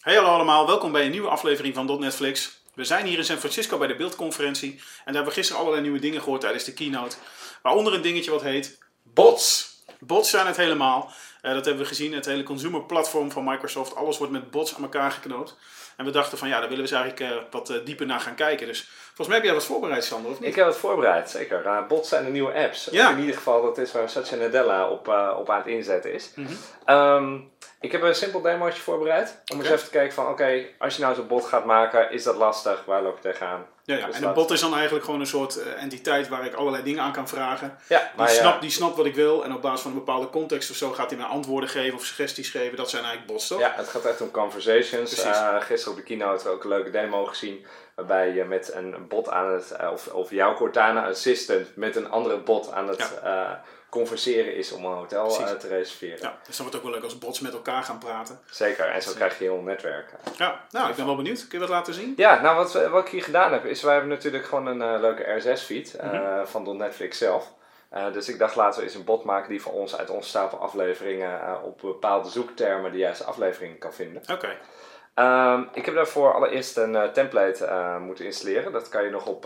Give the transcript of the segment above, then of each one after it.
Hey hallo allemaal, welkom bij een nieuwe aflevering van .Netflix. We zijn hier in San Francisco bij de beeldconferentie en daar hebben we gisteren allerlei nieuwe dingen gehoord tijdens de keynote. Waaronder een dingetje wat heet bots. Bots zijn het helemaal. Dat hebben we gezien, het hele consumer platform van Microsoft. Alles wordt met bots aan elkaar geknoopt. En we dachten van ja, daar willen we eens eigenlijk wat dieper naar gaan kijken. Dus volgens mij heb jij wat voorbereid, Sander, of niet? Ik heb het voorbereid, zeker. Bots zijn de nieuwe apps. Ja. In ieder geval, dat is waar Satya Nadella op aan het inzetten is. Ik heb een simpel demootje voorbereid. Om eens even te kijken van, als je nou zo'n bot gaat maken, is dat lastig? Waar loop je tegenaan? Ja, Dus en een bot is dan eigenlijk gewoon een soort entiteit waar ik allerlei dingen aan kan vragen. Ja, Die snapt wat ik wil en op basis van een bepaalde context of zo gaat hij mij antwoorden geven of suggesties geven. Dat zijn eigenlijk bots, toch? Ja, het gaat echt om conversations. Gisteren op de keynote ook een leuke demo gezien. Waarbij je met een bot aan het, of jouw Cortana Assistant met een andere bot aan het converseren is om een hotel te reserveren. Ja, dus dan wordt het ook wel leuk als bots met elkaar gaan praten. Zeker, en zo krijg je heel netwerk. Ja, nou, ik ben wel benieuwd. Kun je dat laten zien? Ja, nou wat ik hier gedaan heb, is wij hebben natuurlijk gewoon een leuke RSS-feed van Netflix zelf. Dus ik dacht, laten we eens een bot maken die voor ons uit onze stapel afleveringen op bepaalde zoektermen de juiste afleveringen kan vinden. Oké. Ik heb daarvoor allereerst een template moeten installeren. Dat kan je nog op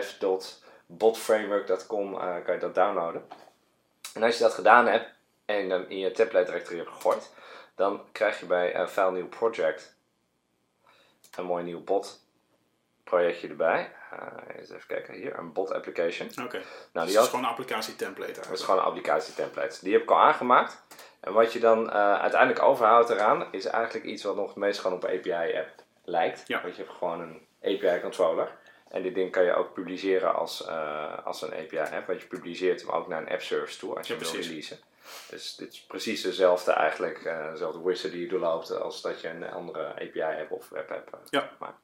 dev.botframework.com kan je dat downloaden. En als je dat gedaan hebt en dan in je template directory hebt gegooid, dan krijg je bij File New Project een mooi nieuw bot projectje erbij. Eens even kijken hier, een bot application. Oké. Nou, Dus dat is gewoon een applicatie template. Dat is gewoon een applicatie template. Die heb ik al aangemaakt. En wat je dan uiteindelijk overhoudt eraan, is eigenlijk iets wat nog het meest gewoon op een API-app lijkt. Ja. Want je hebt gewoon een API-controller. En dit ding kan je ook publiceren als een API-app. Want je publiceert hem ook naar een app service toe als je hem wil releasen. Dus dit is precies dezelfde eigenlijk, dezelfde wizard die je doorloopt als dat je een andere API-app of web-app maakt.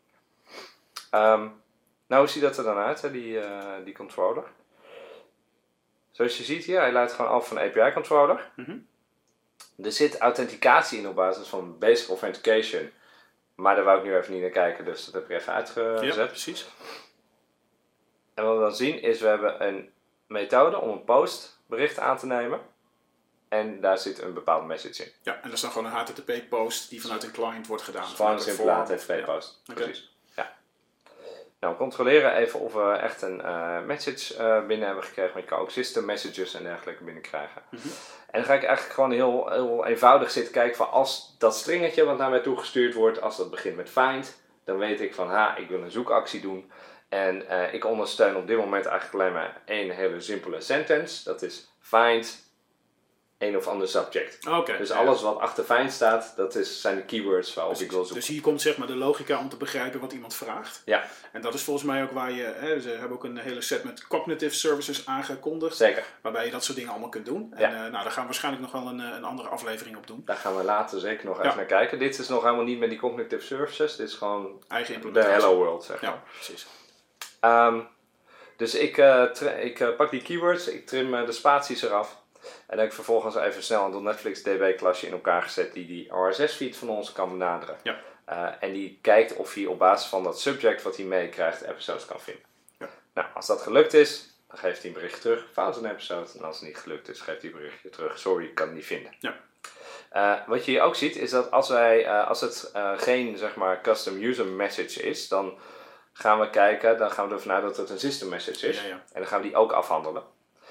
Nou, hoe ziet dat er dan uit, hè, die controller? Zoals je ziet hier, hij leidt gewoon af van een API-controller. Er zit authenticatie in op basis van basic authentication. Maar daar wou ik nu even niet naar kijken, dus dat heb ik even uitgezet. Ja, precies. En wat we dan zien is, we hebben een methode om een postbericht aan te nemen. En daar zit een bepaalde message in. Ja, en dat is dan gewoon een HTTP-post die vanuit een client wordt gedaan. Gewoon een simpele HTTP-post, Ja. precies. Ja. Nou, we controleren even of we echt een message binnen hebben gekregen. Maar je kan ook system messages en dergelijke binnenkrijgen. En dan ga ik eigenlijk gewoon heel eenvoudig zitten kijken van als dat stringetje wat naar mij toegestuurd wordt, als dat begint met find, dan weet ik van ik wil een zoekactie doen. En ik ondersteun op dit moment eigenlijk alleen maar één hele simpele sentence. Dat is find een of ander subject. Okay, dus alles wat achter find staat, zijn de keywords waarop ik wil zoeken. Dus hier komt zeg maar de logica om te begrijpen wat iemand vraagt. Ja. En dat is volgens mij ook waar je, ze hebben ook een hele set met cognitive services aangekondigd. Zeker. Waarbij je dat soort dingen allemaal kunt doen. Ja. En daar gaan we waarschijnlijk nog wel een andere aflevering op doen. Daar gaan we later zeker nog even naar kijken. Dit is nog helemaal niet met die cognitive services. Dit is gewoon eigen implementatie. De hello world, zeg maar. Ja, precies. Dus ik pak die keywords, ik trim de spaties eraf. En dan heb ik vervolgens even snel een Netflix DB-klasje in elkaar gezet die RSS-feed van ons kan benaderen. Ja. En die kijkt of hij op basis van dat subject wat hij meekrijgt episodes kan vinden. Ja. Nou, als dat gelukt is, dan geeft hij een berichtje terug, fout een episode. En als het niet gelukt is, geeft hij een berichtje terug, sorry, ik kan het niet vinden. Ja. Wat je hier ook ziet, is dat als het geen zeg maar custom user message is, dan gaan we kijken, dan gaan we ervan uit dat het een system message is. Ja. En dan gaan we die ook afhandelen.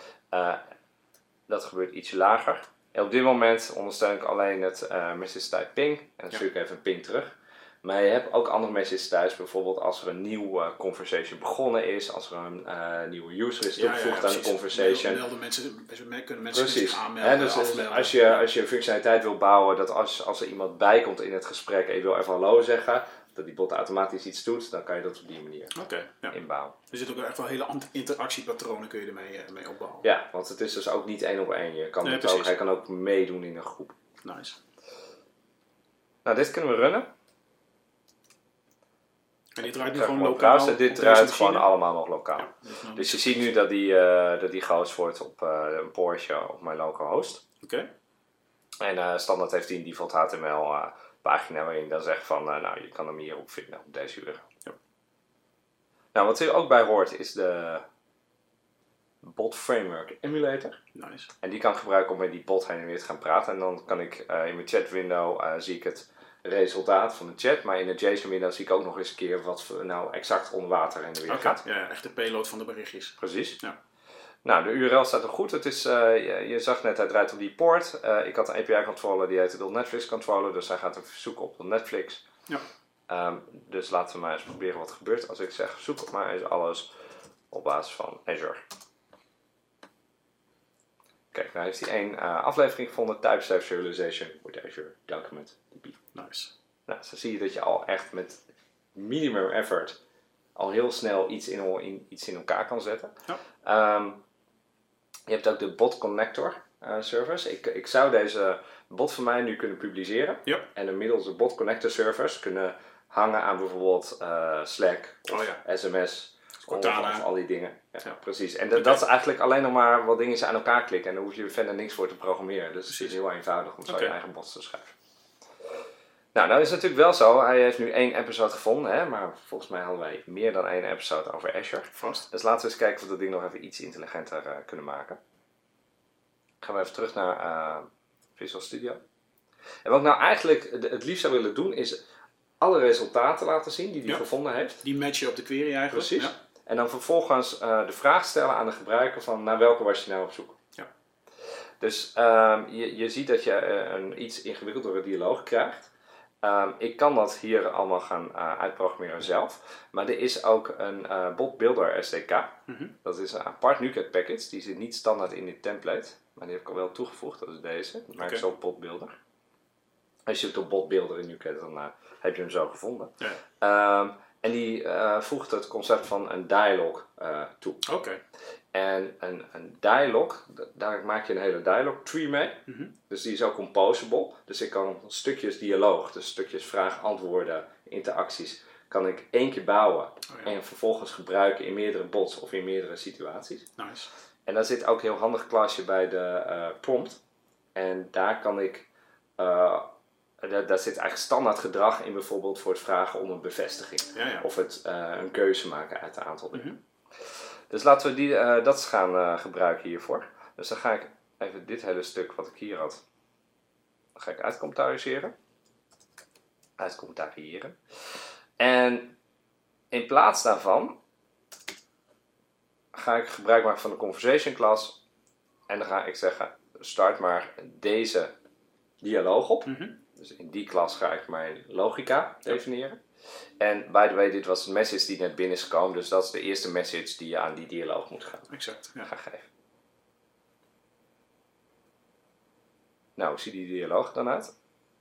Dat gebeurt iets lager. En op dit moment ondersteun ik alleen het message type ping. En dan stuur ik even een ping terug. Maar je hebt ook andere messages thuis. Bijvoorbeeld als er een nieuwe conversation begonnen is. Als er een nieuwe user is toegevoegd aan de conversation. Kunnen mensen zich aanmelden. He, dus als je functionaliteit wil bouwen. Dat als er iemand bij komt in het gesprek. En je wil even hallo zeggen. Dat die bot automatisch iets doet. Dan kan je dat op die manier inbouwen. Er zitten ook echt wel hele interactiepatronen kun je ermee mee opbouwen. Ja, want het is dus ook niet 1 op 1. Je kan hij kan ook meedoen in een groep. Nice. Nou, dit kunnen we runnen. En dit draait nu gewoon lokaal? Dit draait gewoon allemaal nog lokaal. Ja, dus je ziet nu dat die gehost wordt op een Porsche op mijn local host. Oké. En standaard heeft hij een default HTML pagina waarin dan zegt van, je kan hem hierop vinden op deze URL. Ja. Nou, wat er ook bij hoort is de Bot Framework Emulator. Nice. En die kan ik gebruiken om met die bot heen en weer te gaan praten. En dan kan ik in mijn chat window zie ik het resultaat van de chat. Maar in de JSON-window zie ik ook nog eens een keer wat nou exact onder water en de weer gaat. Ja, echt de payload van de berichtjes. Precies. Ja. Nou, de URL staat nog goed. Het is, je zag net, hij draait op die port. Ik had een API-controller, die heet de .Netflix controller. Dus hij gaat even zoeken op Netflix. Ja. Dus laten we maar eens proberen wat er gebeurt als ik zeg, zoek maar eens alles op basis van Azure. Kijk, nou heeft hij 1 aflevering gevonden, Type Safe Serialization with Azure Document DB. Nice. Nou, zo zie je dat je al echt met minimum effort al heel snel iets in elkaar kan zetten. Ja. Je hebt ook de bot connector service. Ik zou deze bot van mij nu kunnen publiceren. Ja. En inmiddels de bot connector service kunnen hangen aan bijvoorbeeld Slack of SMS. Cortana. Of al die dingen. Ja, Ja. precies. En dat is eigenlijk alleen nog maar wat dingen aan elkaar klikken. En daar hoef je verder niks voor te programmeren. Dus het is heel eenvoudig om zo je eigen bots te schrijven. Nou is het natuurlijk wel zo. Hij heeft nu 1 episode gevonden. Hè, maar volgens mij hadden wij meer dan 1 episode over Azure. Vast. Dus laten we eens kijken of we dat ding nog even iets intelligenter kunnen maken. Gaan we even terug naar Visual Studio. En wat ik nou eigenlijk het liefst zou willen doen is alle resultaten laten zien die hij gevonden heeft. Die matchen op de query eigenlijk. Precies. Ja. En dan vervolgens de vraag stellen aan de gebruiker van naar welke was je nou op zoek. Ja. Dus je ziet dat je een iets ingewikkeldere dialoog krijgt. Ik kan dat hier allemaal gaan uitprogrammeren zelf. Maar er is ook een bot builder SDK. Dat is een apart NuGet package. Die zit niet standaard in dit template. Maar die heb ik al wel toegevoegd. Dat is deze. Microsoft Bot Builder. Als je het op bot builder in NuGet, dan heb je hem zo gevonden. Ja. En die voegt het concept van een dialog toe. Oké. En een dialog, daar maak je een hele dialog tree mee. Dus die is ook composable. Dus ik kan stukjes dialoog, dus stukjes vraag-antwoorden, interacties, kan ik 1 keer bouwen. En vervolgens gebruiken in meerdere bots of in meerdere situaties. Nice. En daar zit ook een heel handig klasje bij de prompt. En daar kan ik... daar zit eigenlijk standaard gedrag in, bijvoorbeeld voor het vragen om een bevestiging. Of het een keuze maken uit een aantal dingen. Dus laten we dat gaan gebruiken hiervoor. Dus dan ga ik even dit hele stuk wat ik hier had, ga ik uitcommentariëren. En in plaats daarvan ga ik gebruik maken van de conversation class. En dan ga ik zeggen, start maar deze dialoog op. Dus in die klas ga ik mijn logica definiëren. En by the way, dit was de message die net binnen is gekomen. Dus dat is de eerste message die je aan die dialoog moet gaan geven. Nou, hoe ziet die dialoog dan uit?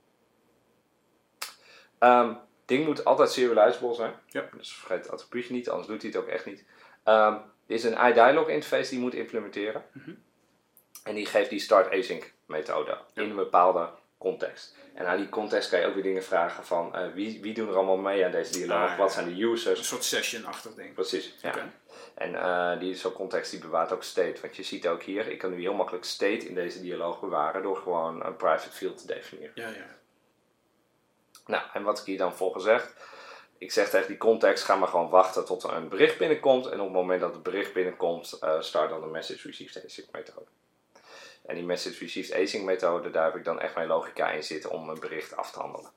Ding moet altijd serializable zijn. Ja. Dus vergeet het attribuutje niet, anders doet hij het ook echt niet. Er is een iDialog interface die je moet implementeren. En die geeft die start async methode in een bepaalde context. En aan die context kan je ook weer dingen vragen van wie doen er allemaal mee aan deze dialoog, wat zijn de users. Een soort session-achtig ding. Precies, ja. En zo'n context die bewaart ook state. Want je ziet ook hier, ik kan nu heel makkelijk state in deze dialoog bewaren door gewoon een private field te definiëren. Ja. Nou, en wat ik hier dan voor gezegd, ik zeg tegen die context, ga maar gewoon wachten tot er een bericht binnenkomt. En op het moment dat het bericht binnenkomt, start dan de message received async methode. En die message received async methode, daar heb ik dan echt mijn logica in zitten om een bericht af te handelen.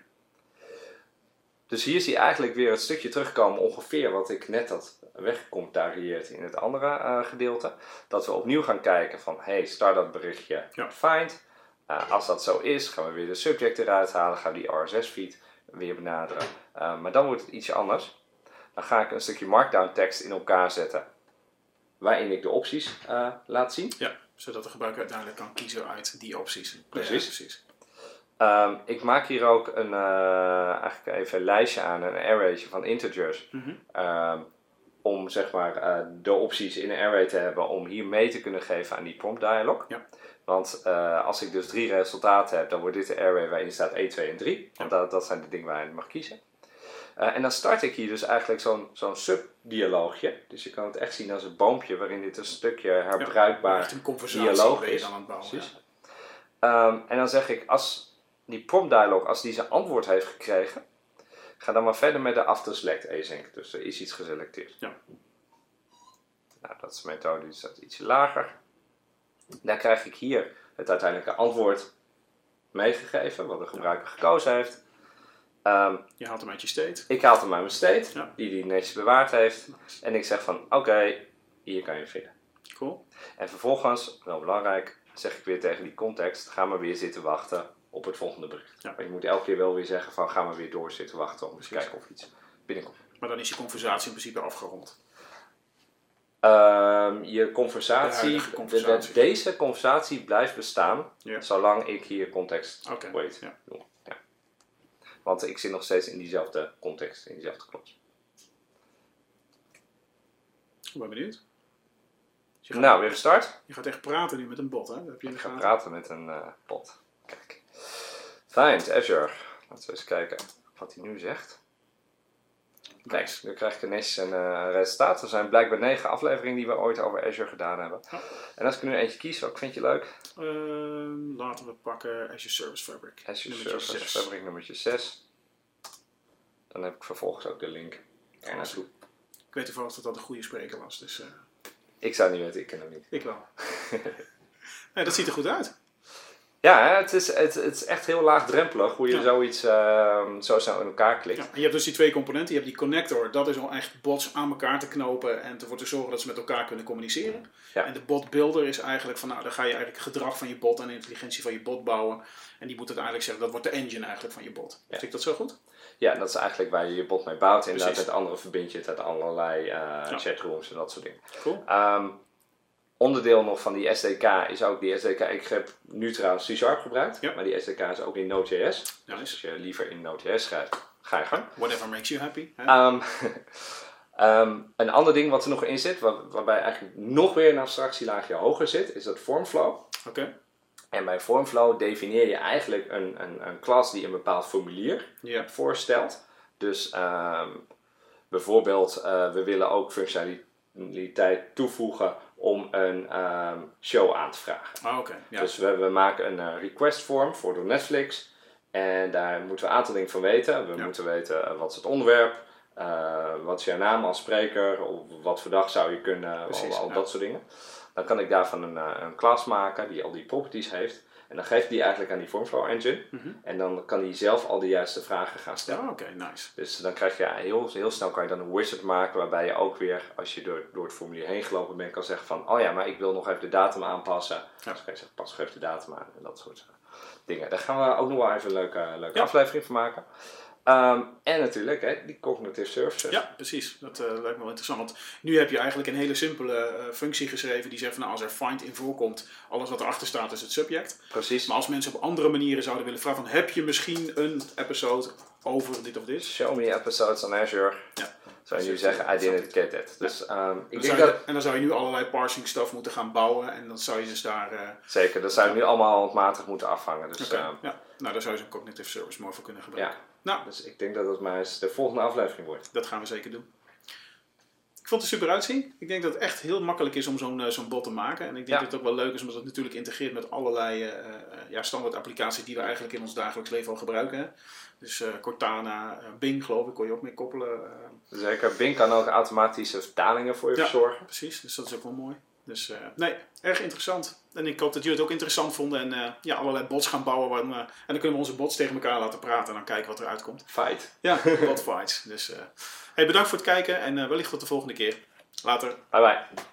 Dus hier zie je eigenlijk weer het stukje terugkomen, ongeveer wat ik net had weggecommentarieerd in het andere gedeelte. Dat we opnieuw gaan kijken van, start dat berichtje find. Als dat zo is, gaan we weer de subject eruit halen, gaan we die RSS-feed weer benaderen. Maar dan wordt het ietsje anders. Dan ga ik een stukje markdown tekst in elkaar zetten, waarin ik de opties laat zien. Ja, zodat de gebruiker uiteindelijk kan kiezen uit die opties. Precies. Ik maak hier ook eigenlijk even een lijstje aan, een arraytje van integers. Om zeg maar de opties in een array te hebben om hier mee te kunnen geven aan die prompt dialog. Ja. Want als ik dus 3 resultaten heb, dan wordt dit de array waarin staat 1, 2 en 3. Want dat zijn de dingen waar je mag kiezen. En dan start ik hier dus eigenlijk zo'n subdialoogje. Dus je kan het echt zien als een boompje waarin dit een stukje herbruikbaar dialoog is. Precies. En dan zeg ik, als die prompt dialog, als die zijn antwoord heeft gekregen, ga dan maar verder met de after select async. Dus er is iets geselecteerd. Ja. Nou, dat is een methode die staat ietsje lager. Dan krijg ik hier het uiteindelijke antwoord meegegeven, wat de gebruiker gekozen heeft. Je haalt hem uit je state. Ik haal hem uit mijn state, Ja. die netjes bewaard heeft. En ik zeg van, oké, hier kan je vinden. Cool. En vervolgens, wel belangrijk, zeg ik weer tegen die context, ga maar weer zitten wachten op het volgende bericht. Ja. Maar je moet elke keer wel weer zeggen van, ga maar weer door zitten wachten om eens te Precies. kijken of iets binnenkomt. Maar dan is je conversatie in principe afgerond. Je conversatie, De huidige conversatie. deze conversatie blijft bestaan, Ja. zolang ik hier context Oké, wait ja. doe. Ja. Want ik zit nog steeds in diezelfde context, in diezelfde klops. Ik ben benieuwd. Dus Nou, weer gestart. Je gaat echt praten nu met een bot, hè? Dat heb je in Ik de ga gaten. praten met een bot. Kijk. Find Azure. Laten we eens kijken wat hij nu zegt. Kijk, Nice. nu krijg ik netjes een resultaat. Er zijn blijkbaar 9 afleveringen die we ooit over Azure gedaan hebben. Ja. En als ik er nu eentje kies, welke vind je leuk? Laten we pakken Azure Service Fabric. Azure Nummertje Service 6. Fabric nummertje 6. Dan heb ik vervolgens ook de link er naartoe. Ik weet toevallig dat dat een goede spreker was, dus Ik zou het niet weten, ik ken hem niet. ik wel. Nee, dat ziet er goed uit. Ja, hè, het is echt heel laagdrempelig hoe je Ja. zoiets zo snel in elkaar klikt. Ja, en je hebt dus die twee componenten. Je hebt die connector, dat is om echt bots aan elkaar te knopen en ervoor te zorgen dat ze met elkaar kunnen communiceren. Ja. En de bot builder is eigenlijk van, nou, dan ga je eigenlijk het gedrag van je bot en de intelligentie van je bot bouwen. En die moet uiteindelijk zeggen, dat wordt de engine eigenlijk van je bot. Ja. Zie ik dat zo goed? Ja, dat is eigenlijk waar je je bot mee bouwt. Inderdaad, Precies. met anderen verbind je het uit allerlei chatrooms en dat soort dingen. Cool. Onderdeel nog van die SDK is ook die SDK. Ik heb nu trouwens C# gebruikt, Ja. maar die SDK is ook in Node.js. Dus Nice. als je liever in Node.js schrijft, ga je gang. Whatever makes you happy. Hè? Een ander ding wat er nog in zit, waarbij eigenlijk nog weer een abstractielaagje hoger zit, is dat formflow. Oké. En bij formflow definieer je eigenlijk een klas die een bepaald formulier Ja. voorstelt. Dus bijvoorbeeld, we willen ook functionaliteit toevoegen om een show aan te vragen. Oké. Ja. Dus we maken een request form voor door Netflix. En daar moeten we een aantal dingen van weten. We Ja. moeten weten wat is het onderwerp, wat is jouw naam als spreker, of wat voor dag zou je kunnen, Precies, al ja. dat soort dingen. Dan kan ik daarvan een class maken die al die properties heeft. En dan geeft die eigenlijk aan die Formflow engine. Mhm. En dan kan die zelf al de juiste vragen gaan stellen. Ja, oké, nice. Dus dan krijg je heel snel kan je dan een wizard maken waarbij je ook weer, als je door het formulier heen gelopen bent, kan zeggen van, oh ja, maar ik wil nog even de datum aanpassen. Ja. Dus kan je zeggen, pas even de datum aan en dat soort dingen. Daar gaan we ook nog wel even een leuke Ja. aflevering van maken. En natuurlijk, die cognitive services. Ja, precies. Dat lijkt me wel interessant. Want nu heb je eigenlijk een hele simpele functie geschreven die zegt van, nou, als er find in voorkomt, alles wat erachter staat is het subject. Precies. Maar als mensen op andere manieren zouden willen vragen van, heb je misschien een episode over dit of dit? Show me episodes on Azure. Ja. Zou je nu Dus, zeggen, I didn't get that. Dus ik Dan denk zou dat... je- en dan zou je nu allerlei parsing stuff moeten gaan bouwen en dan zou je dus daar... Zeker, dat zou je nu allemaal handmatig moeten afvangen. Dus, Oké, ja. Nou, daar zou je zo'n cognitive service mooi voor kunnen gebruiken. ja. Nou, Dus ik denk dat het maar eens de volgende aflevering wordt. dat gaan we zeker doen. Ik vond het er super uitzien. Ik denk dat het echt heel makkelijk is om zo'n bot te maken. En ik denk Ja. dat het ook wel leuk is omdat het natuurlijk integreert met allerlei standaard applicaties die we eigenlijk in ons dagelijks leven al gebruiken. Hè. Dus Cortana, Bing geloof ik, kon je ook mee koppelen. Zeker, Bing kan ook automatische vertalingen voor je Ja. verzorgen. Precies, dus dat is ook wel mooi. Dus nee, erg interessant. En ik hoop dat jullie het ook interessant vonden en allerlei bots gaan bouwen. En dan kunnen we onze bots tegen elkaar laten praten en dan kijken wat eruit komt. Fight. Ja, bot fights. Dus bedankt voor het kijken en wellicht tot de volgende keer. Later. Bye bye.